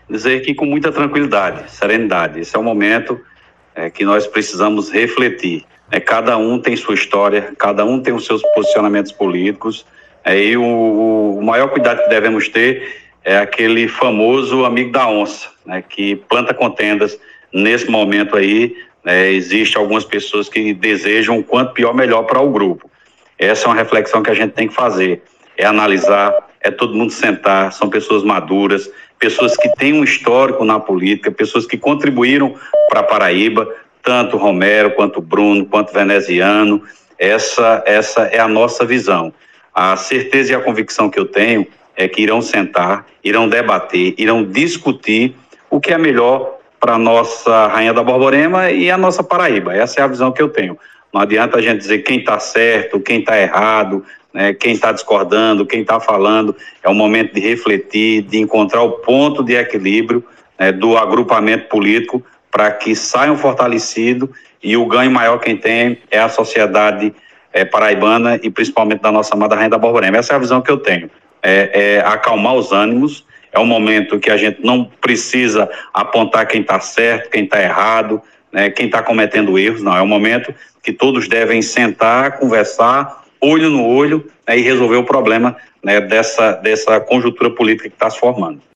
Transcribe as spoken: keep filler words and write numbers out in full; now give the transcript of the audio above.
dizer que com muita tranquilidade, serenidade. Esse é o momento é, que nós precisamos refletir. É, cada um tem sua história, cada um tem os seus posicionamentos políticos, é, e o, o maior cuidado que devemos ter é aquele famoso amigo da onça, né, que planta contendas. Nesse momento aí, né, existe algumas pessoas que desejam o quanto pior, melhor para o grupo. Essa é uma reflexão que a gente tem que fazer, é analisar, é todo mundo sentar, são pessoas maduras, pessoas que têm um histórico na política, pessoas que contribuíram para Paraíba, tanto Romero, quanto Bruno, quanto Veneziano. Essa, essa é a nossa visão. A certeza e a convicção que eu tenho é que irão sentar, irão debater, irão discutir o que é melhor para a nossa Rainha da Borborema e a nossa Paraíba. Essa é a visão que eu tenho. Não adianta a gente dizer quem está certo, quem está errado, né, quem está discordando, quem está falando. É o momento de refletir, de encontrar o ponto de equilíbrio, né, do agrupamento político para que saiam fortalecidos, e o ganho maior quem tem é a sociedade é, paraibana e principalmente da nossa amada Rainha da Borborema. Essa é a visão que eu tenho. É, é acalmar os ânimos. É um momento que a gente não precisa apontar quem está certo, quem está errado, né, quem está cometendo erros. Não, é um momento que todos devem sentar, conversar, olho no olho, né, e resolver o problema, né, dessa, dessa conjuntura política que está se formando.